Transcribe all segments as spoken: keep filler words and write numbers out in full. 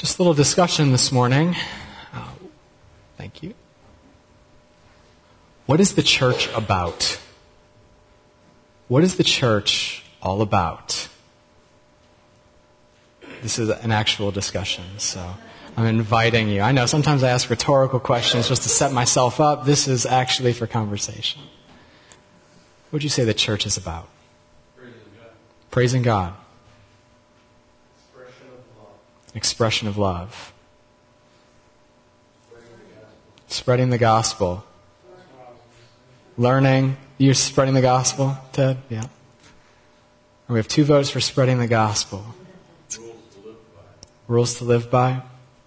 Just a little discussion this morning. Uh, thank you. What is the church about? What is the church all about? This is an actual discussion, so I'm inviting you. I know sometimes I ask rhetorical questions just to set myself up. This is actually for conversation. What would you say the church is about? Praising God. Praising God. Expression of love. Expression of love. Spreading the gospel. Spreading the gospel. Learning. You're spreading the gospel, Ted? Yeah. We have two votes for spreading the gospel. Rules to live by. Rules to live by.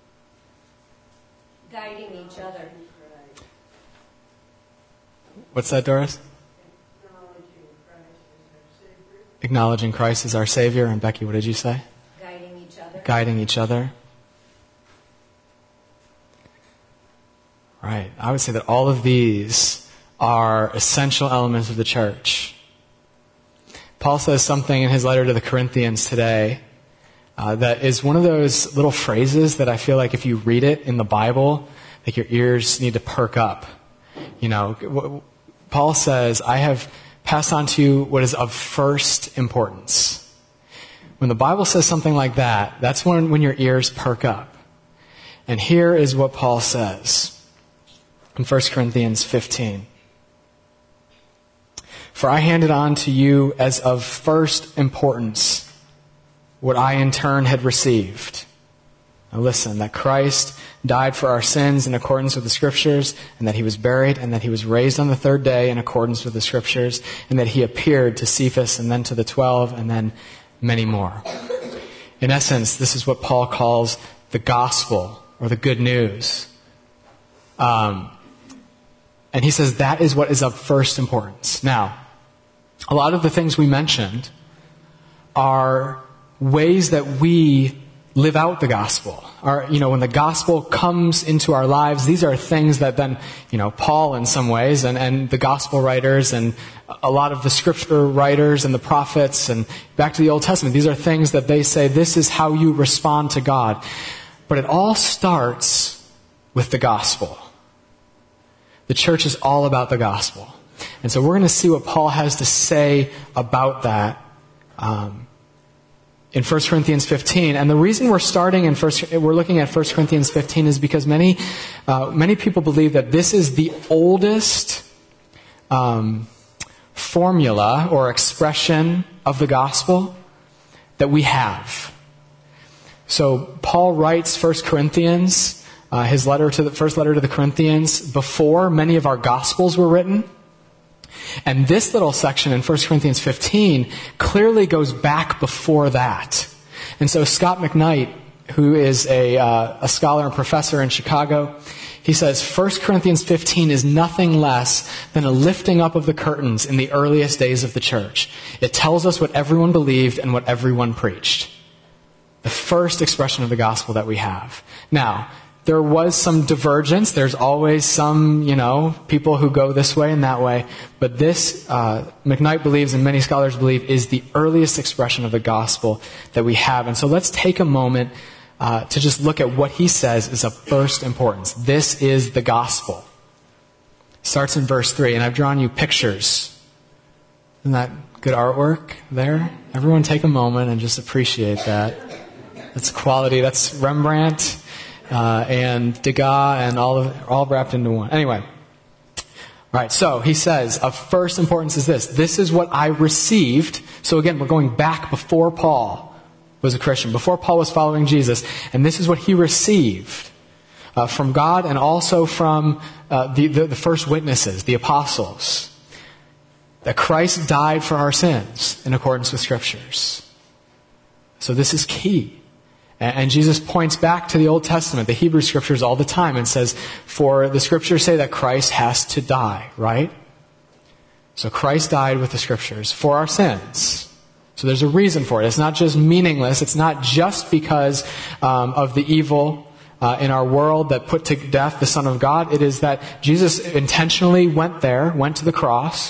Guiding each other. What's that, Doris? Acknowledging Christ as our Savior. And Becky, what did you say? Guiding each other. Guiding each other. Right. I would say that all of these are essential elements of the church. Paul says something in his letter to the Corinthians today uh, that is one of those little phrases that I feel like if you read it in the Bible, like your ears need to perk up. You know, Paul says, I have passed on to you what is of first importance. When the Bible says something like that, that's when, when your ears perk up. And here is what Paul says in First Corinthians fifteen. For I handed on to you as of first importance what I in turn had received. Now listen, that Christ died for our sins in accordance with the Scriptures, and that He was buried, and that He was raised on the third day in accordance with the Scriptures, and that He appeared to Cephas, and then to the twelve, and then many more. In essence, this is what Paul calls the gospel, or the good news. Um, and he says that is what is of first importance. Now, a lot of the things we mentioned are ways that we live out the gospel. Or, you know, when the gospel comes into our lives, these are things that then, you know, Paul in some ways and, and the gospel writers and a lot of the scripture writers and the prophets and back to the Old Testament, these are things that they say, this is how you respond to God. But it all starts with the gospel. The church is all about the gospel. And so we're going to see what Paul has to say about that um, in First Corinthians fifteen. And the reason we're starting in first, we're looking at First Corinthians fifteen is because many, uh, many people believe that this is the oldest um, formula or expression of the gospel that we have. So Paul writes First Corinthians, uh, his letter to the first letter to the Corinthians, before many of our gospels were written. And this little section in First Corinthians fifteen clearly goes back before that. And so Scott McKnight, who is a, uh, a scholar and professor in Chicago, he says First Corinthians fifteen is nothing less than a lifting up of the curtains in the earliest days of the church. It tells us what everyone believed and what everyone preached. The first expression of the gospel that we have. Now, there was some divergence. There's always some, you know, people who go this way and that way. But this, uh, McKnight believes, and many scholars believe, is the earliest expression of the gospel that we have. And so let's take a moment uh, to just look at what he says is of first importance. This is the gospel. Starts in verse three, and I've drawn you pictures. Isn't that good artwork there? Everyone take a moment and just appreciate that. That's quality. That's Rembrandt. Uh, and Degas and all of all wrapped into one. Anyway. All right, so he says, of first importance is this. This is what I received. So again, we're going back before Paul was a Christian, before Paul was following Jesus. And this is what he received uh, from God and also from uh, the, the, the first witnesses, the apostles. That Christ died for our sins in accordance with Scriptures. So this is key. And Jesus points back to the Old Testament, the Hebrew Scriptures, all the time and says, for the Scriptures say that Christ has to die, right? So Christ died with the Scriptures for our sins. So there's a reason for it. It's not just meaningless. It's not just because um, of the evil uh, in our world that put to death the Son of God. It is that Jesus intentionally went there, went to the cross,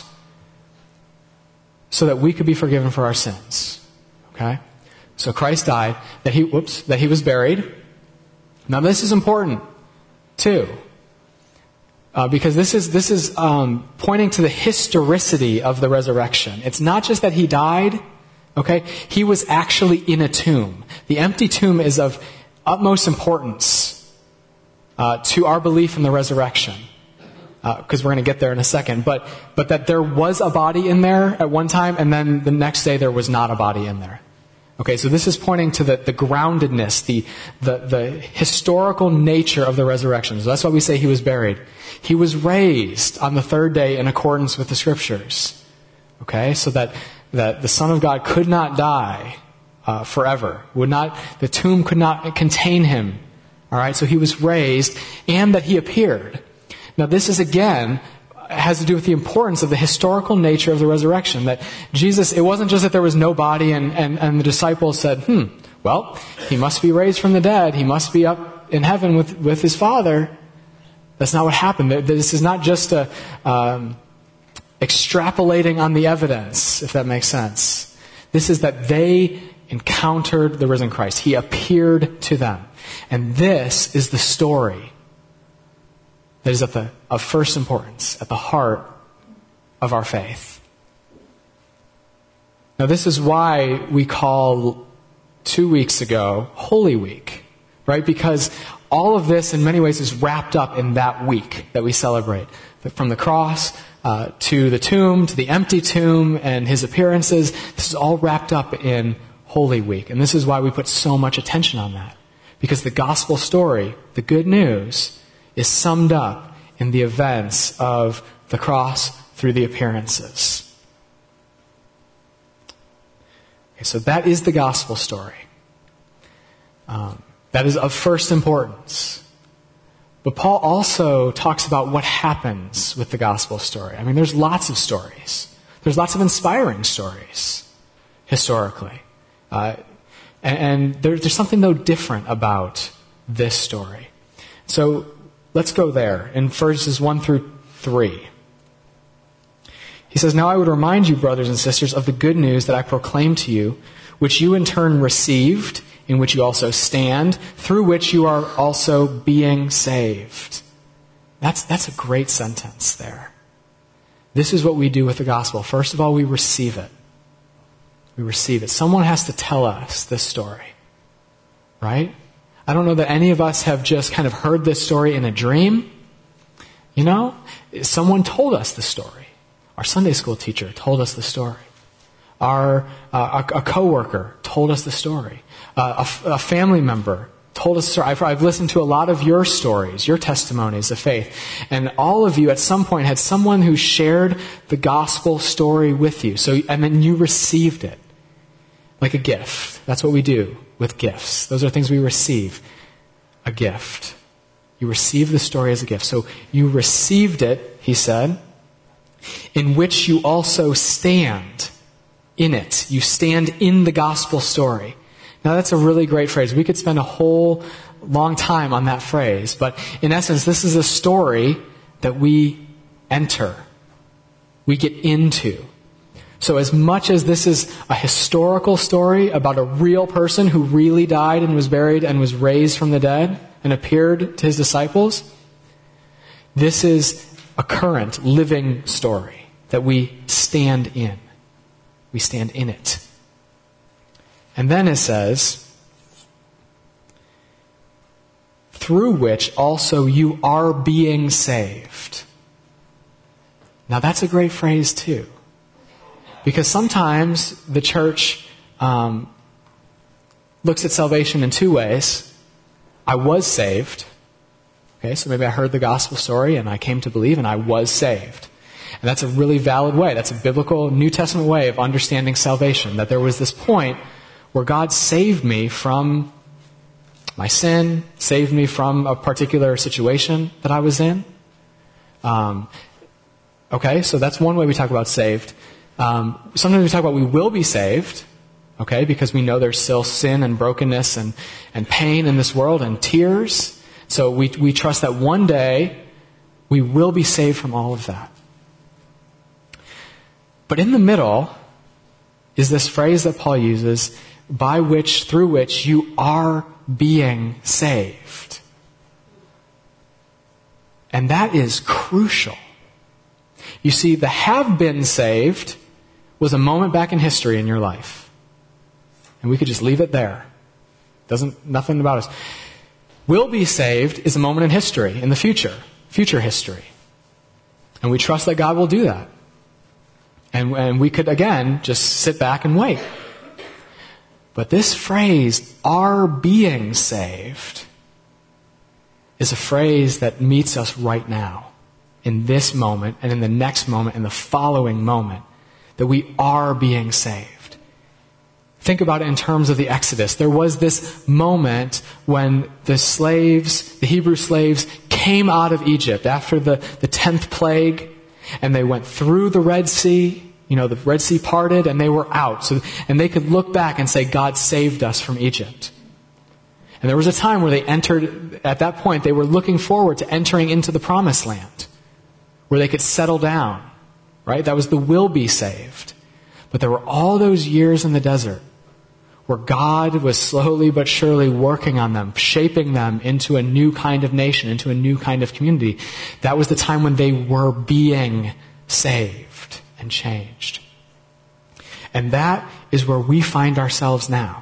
so that we could be forgiven for our sins. Okay? So Christ died, that he, whoops, that he was buried, Now this is important, too. Uh, because this is this is um, pointing to the historicity of the resurrection. It's not just that he died, okay? He was actually in a tomb. The empty tomb is of utmost importance uh, to our belief in the resurrection, because uh, we're going to get there in a second. But but that there was a body in there at one time, and then the next day there was not a body in there. Okay, so this is pointing to the, the groundedness, the, the the historical nature of the resurrection. So that's why we say he was buried. He was raised on the third day in accordance with the Scriptures. Okay, so that, that the Son of God could not die uh, forever. Would not the tomb could not contain him. All right, so he was raised, and that he appeared. Now this is again has to do with the importance of the historical nature of the resurrection. That Jesus, it wasn't just that there was no body and, and, and the disciples said, hmm, well, he must be raised from the dead. He must be up in heaven with, with his Father. That's not what happened. This is not just a um, extrapolating on the evidence, if that makes sense. This is that they encountered the risen Christ. He appeared to them. And this is the story that is at the, of first importance, at the heart of our faith. Now this is why we call two weeks ago Holy Week, right? Because all of this in many ways is wrapped up in that week that we celebrate. From the cross uh, to the tomb, to the empty tomb and his appearances, this is all wrapped up in Holy Week. And this is why we put so much attention on that. Because the gospel story, the good news, is summed up in the events of the cross through the appearances. Okay, so that is the gospel story. Um, that is of first importance. But Paul also talks about what happens with the gospel story. I mean, there's lots of stories. There's lots of inspiring stories, historically. Uh, and and there, there's something, though, different about this story. So let's go there in verses one through three. He says, "Now I would remind you, brothers and sisters, of the good news that I proclaimed to you, which you in turn received, in which you also stand, through which you are also being saved." That's, that's a great sentence there. This is what we do with the gospel. First of all, we receive it. We receive it. Someone has to tell us this story, right? I don't know that any of us have just kind of heard this story in a dream. You know, someone told us the story. Our Sunday school teacher told us the story. Our uh, a, a coworker told us the story. Uh, a, a family member told us the story. I've, I've listened to a lot of your stories, your testimonies of faith, and all of you at some point had someone who shared the gospel story with you. So, and then you received it like a gift. That's what we do with gifts. Those are things we receive. A gift. You receive the story as a gift. So you received it, he said, in which you also stand in it. You stand in the gospel story. Now that's a really great phrase. We could spend a whole long time on that phrase. But in essence, this is a story that we enter. We get into. So as much as this is a historical story about a real person who really died and was buried and was raised from the dead and appeared to his disciples, this is a current, living story that we stand in. We stand in it. And then it says, through which also you are being saved. Now that's a great phrase too. Because sometimes the church um, looks at salvation in two ways. I was saved. Okay, so maybe I heard the gospel story and I came to believe and I was saved. And that's a really valid way. That's a biblical New Testament way of understanding salvation. That there was this point where God saved me from my sin, saved me from a particular situation that I was in. Um, okay, so that's one way we talk about saved. Um, sometimes we talk about we will be saved, okay, because we know there's still sin and brokenness and, and pain in this world and tears. So we we trust that one day we will be saved from all of that. But in the middle is this phrase that Paul uses, by which, through which you are being saved. And that is crucial. You see, the have been saved was a moment back in history in your life. And we could just leave it there. Doesn't, nothing about us. Will be saved is a moment in history, in the future, future history. And we trust that God will do that. And, and we could, again, just sit back and wait. But this phrase, are being saved, is a phrase that meets us right now, in this moment, and in the next moment, and the following moment, that we are being saved. Think about it in terms of the Exodus. There was this moment when the slaves, the Hebrew slaves, came out of Egypt after the, the tenth plague, and they went through the Red Sea. You know, the Red Sea parted, and they were out. So, and they could look back and say, God saved us from Egypt. And there was a time where they entered, at that point, they were looking forward to entering into the Promised Land, where they could settle down, right? That was the will be saved. But there were all those years in the desert where God was slowly but surely working on them, shaping them into a new kind of nation, into a new kind of community. That was the time when they were being saved and changed. And that is where we find ourselves now.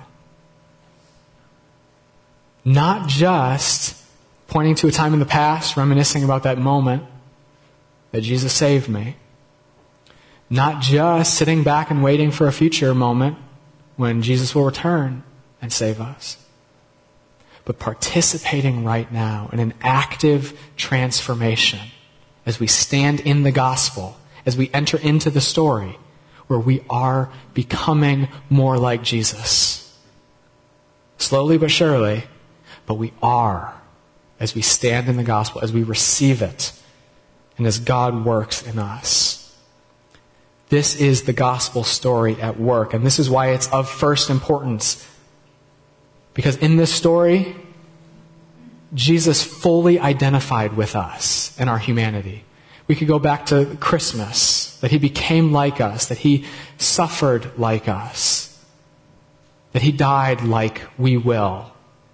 Not just pointing to a time in the past, reminiscing about that moment that Jesus saved me. Not just sitting back and waiting for a future moment when Jesus will return and save us. But participating right now in an active transformation as we stand in the gospel, as we enter into the story where we are becoming more like Jesus. Slowly but surely, but we are as we stand in the gospel, as we receive it, and as God works in us. This is the gospel story at work, and this is why it's of first importance. Because in this story, Jesus fully identified with us and our humanity. We could go back to Christmas, that he became like us, that he suffered like us, that he died like we will,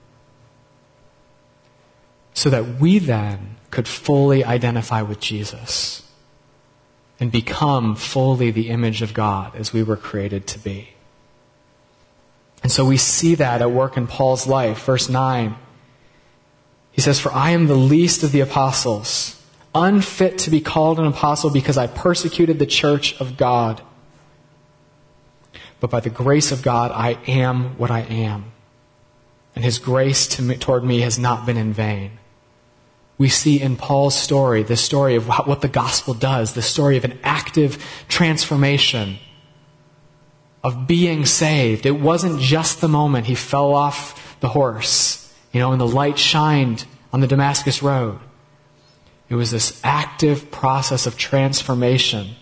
so that we then could fully identify with Jesus and become fully the image of God as we were created to be. And so we see that at work in Paul's life. Verse nine, he says, "For I am the least of the apostles, unfit to be called an apostle because I persecuted the church of God. But by the grace of God, I am what I am. And his grace to me, toward me has not been in vain." We see in Paul's story, the story of what the gospel does, the story of an active transformation, of being saved. It wasn't just the moment he fell off the horse, you know, and the light shined on the Damascus road. It was this active process of transformation.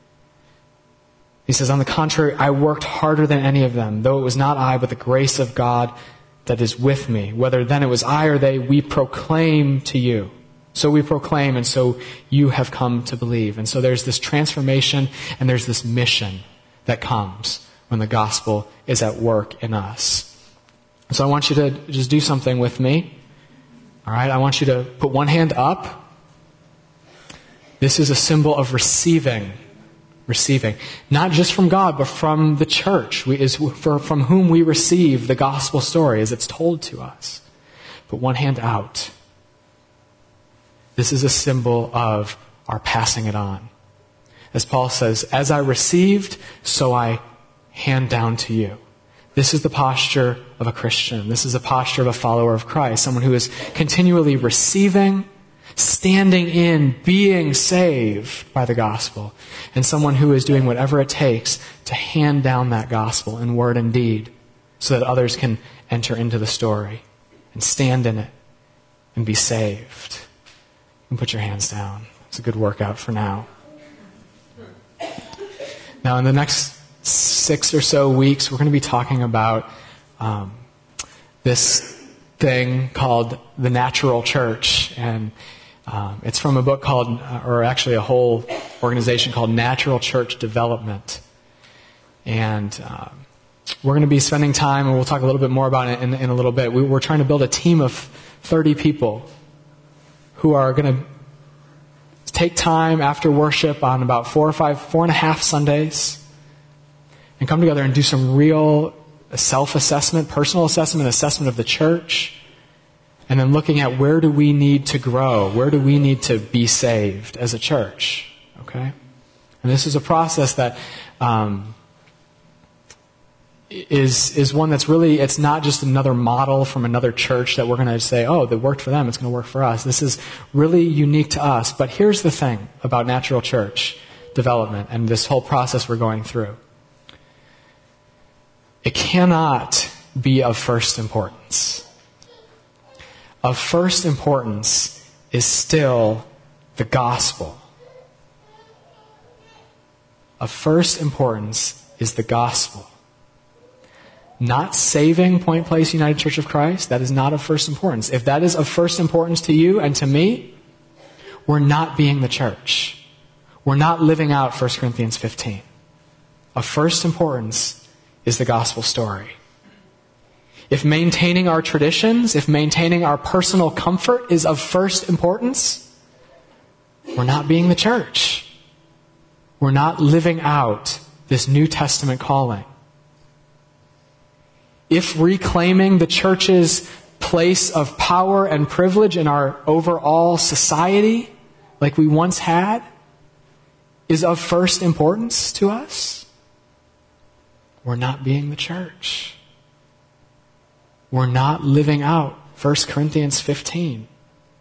He says, "On the contrary, I worked harder than any of them, though it was not I, but the grace of God that is with me. Whether then it was I or they, we proclaim to you. So we proclaim, and so you have come to believe." And so there's this transformation, and there's this mission that comes when the gospel is at work in us. So I want you to just do something with me. All right, I want you to put one hand up. This is a symbol of receiving. Receiving. Not just from God, but from the church, we, is for, from whom we receive the gospel story as it's told to us. Put one hand out. This is a symbol of our passing it on. As Paul says, "As I received, so I hand down to you." This is the posture of a Christian. This is the posture of a follower of Christ. Someone who is continually receiving, standing in, being saved by the gospel. And someone who is doing whatever it takes to hand down that gospel in word and deed so that others can enter into the story and stand in it and be saved. You can put your hands down. It's a good workout for now. Now, in the next six or so weeks, we're going to be talking about um, this thing called the natural church. And um, it's from a book called, or actually a whole organization called Natural Church Development. And um, we're going to be spending time, and we'll talk a little bit more about it in, in a little bit. We, we're trying to build a team of thirty people who are going to take time after worship on about four or five, four and a half Sundays and come together and do some real self-assessment, personal assessment, assessment of the church, and then looking at where do we need to grow, where do we need to be saved as a church, okay? And this is a process that um, is is one that's really, it's not just another model from another church that we're going to say, oh, that worked for them, it's going to work for us. This is really unique to us. But here's the thing about natural church development and this whole process we're going through. It cannot be of first importance. Of first importance is still the gospel. Of first importance is the gospel. Not saving Point Place United Church of Christ, that is not of first importance. If that is of first importance to you and to me, we're not being the church. We're not living out First Corinthians fifteen. Of first importance is the gospel story. If maintaining our traditions, if maintaining our personal comfort is of first importance, we're not being the church. We're not living out this New Testament calling. If reclaiming the church's place of power and privilege in our overall society, like we once had, is of first importance to us, we're not being the church. We're not living out First Corinthians fifteen.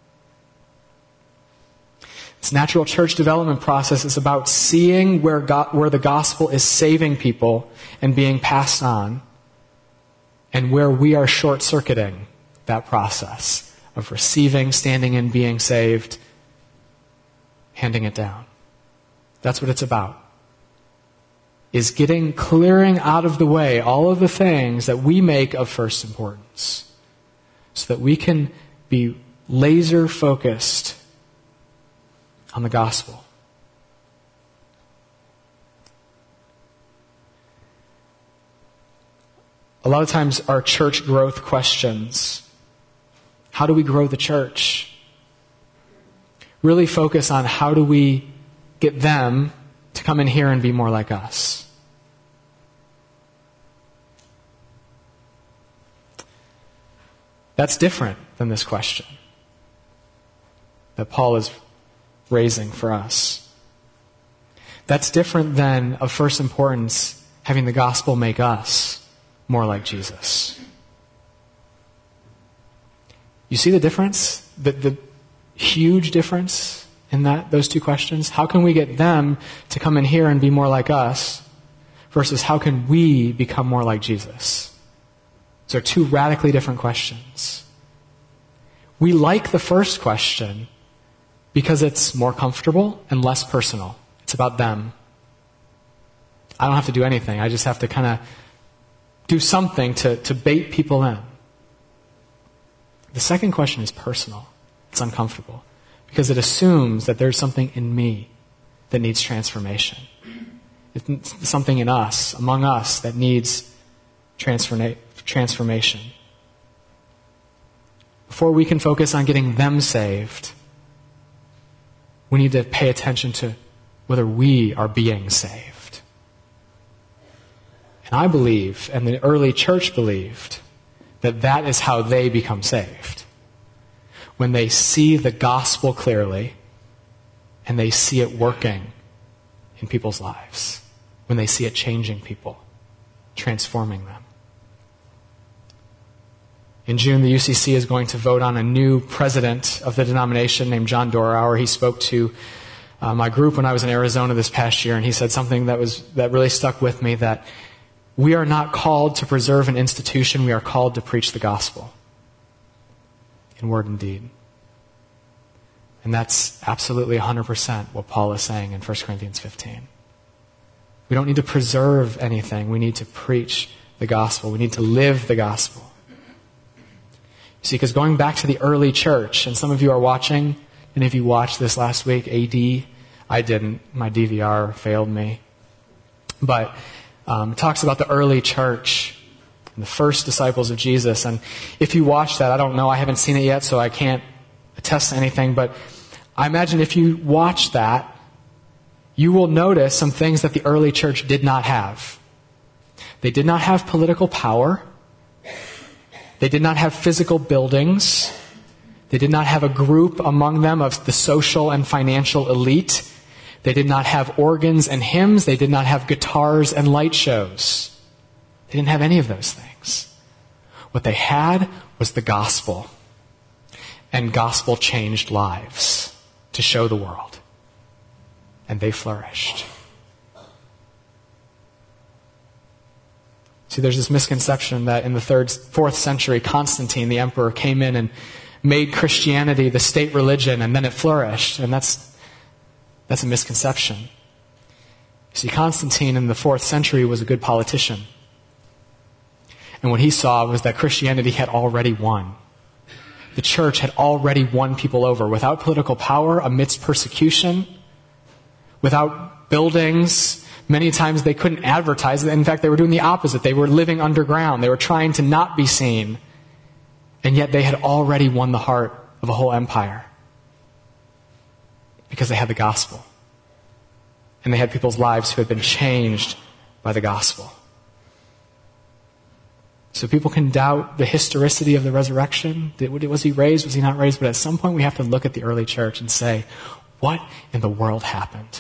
This natural church development process is about seeing where God, where the gospel is saving people and being passed on, and where we are short-circuiting that process of receiving, standing in, being saved, handing it down. That's what it's about. Is getting, clearing out of the way all of the things that we make of first importance so that we can be laser focused on the gospel. A lot of times our church growth questions, how do we grow the church? Really focus on how do we get them to come in here and be more like us. That's different than this question that Paul is raising for us. That's different than, of first importance, having the gospel make us more like Jesus. You see the difference? The, the huge difference in that those two questions? How can we get them to come in here and be more like us versus how can we become more like Jesus? Those are two radically different questions. We like the first question because it's more comfortable and less personal. It's about them. I don't have to do anything. I just have to kind of do something to, to bait people in. The second question is personal. It's uncomfortable because it assumes that there's something in me that needs transformation. It's something in us, among us, that needs transforma- transformation. Before we can focus on getting them saved, we need to pay attention to whether we are being saved. And I believe, and the early church believed, that that is how they become saved. When they see the gospel clearly and they see it working in people's lives. When they see it changing people, transforming them. In June, the U C C is going to vote on a new president of the denomination named John Dorauer. He spoke to uh, my group when I was in Arizona this past year, and he said something that was that really stuck with me, that we are not called to preserve an institution, we are called to preach the gospel in word and deed. And that's absolutely one hundred percent what Paul is saying in First Corinthians fifteen. We don't need to preserve anything. We need to preach the gospel. We need to live the gospel. You see, because going back to the early church, and some of you are watching, and if you watched this last week, A D, I didn't. My D V R failed me. But um, it talks about the early church and the first disciples of Jesus. And if you watch that, I don't know, I haven't seen it yet, so I can't attest to anything, but I imagine if you watch that, you will notice some things that the early church did not have. They did not have political power. They did not have physical buildings. They did not have a group among them of the social and financial elite. They did not have organs and hymns. They did not have guitars and light shows. They didn't have any of those things. What they had was the gospel. And gospel changed lives to show the world. And they flourished. See, there's this misconception that in the third, fourth century, Constantine, the emperor, came in and made Christianity the state religion, and then it flourished. And that's that's a misconception. See, Constantine in the fourth century was a good politician. And what he saw was that Christianity had already won. The church had already won people over without political power, amidst persecution, without buildings. Many times they couldn't advertise it. In fact, they were doing the opposite. They were living underground. They were trying to not be seen. And yet they had already won the heart of a whole empire. Because they had the gospel. And they had people's lives who had been changed by the gospel. So people can doubt the historicity of the resurrection. Was he raised? Was he not raised? But at some point we have to look at the early church and say, what in the world happened?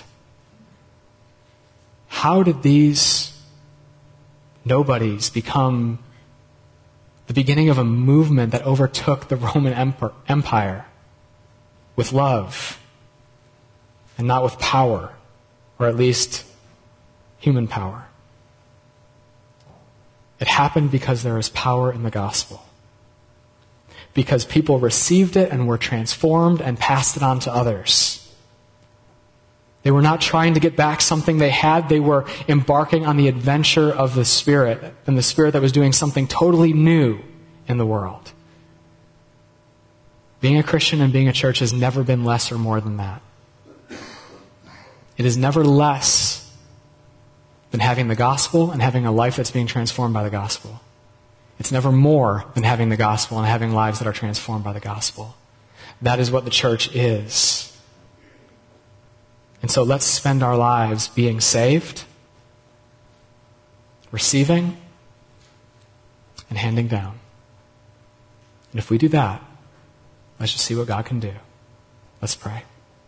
How did these nobodies become the beginning of a movement that overtook the Roman Empire with love and not with power, or at least human power? It happened because there is power in the gospel. Because people received it and were transformed and passed it on to others. They were not trying to get back something they had. They were embarking on the adventure of the Spirit, and the Spirit that was doing something totally new in the world. Being a Christian and being a church has never been less or more than that. It is never less than having the gospel and having a life that's being transformed by the gospel. It's never more than having the gospel and having lives that are transformed by the gospel. That is what the church is. And so let's spend our lives being saved, receiving, and handing down. And if we do that, let's just see what God can do. Let's pray.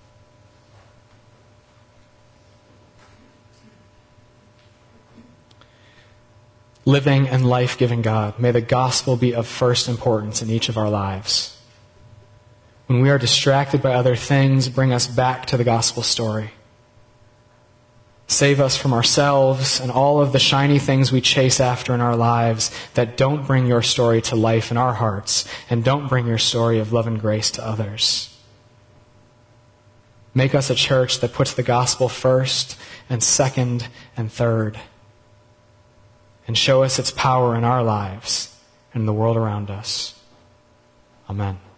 Living and life-giving God, may the gospel be of first importance in each of our lives. When we are distracted by other things, bring us back to the gospel story. Save us from ourselves and all of the shiny things we chase after in our lives that don't bring your story to life in our hearts and don't bring your story of love and grace to others. Make us a church that puts the gospel first and second and third. And show us its power in our lives and in the world around us. Amen.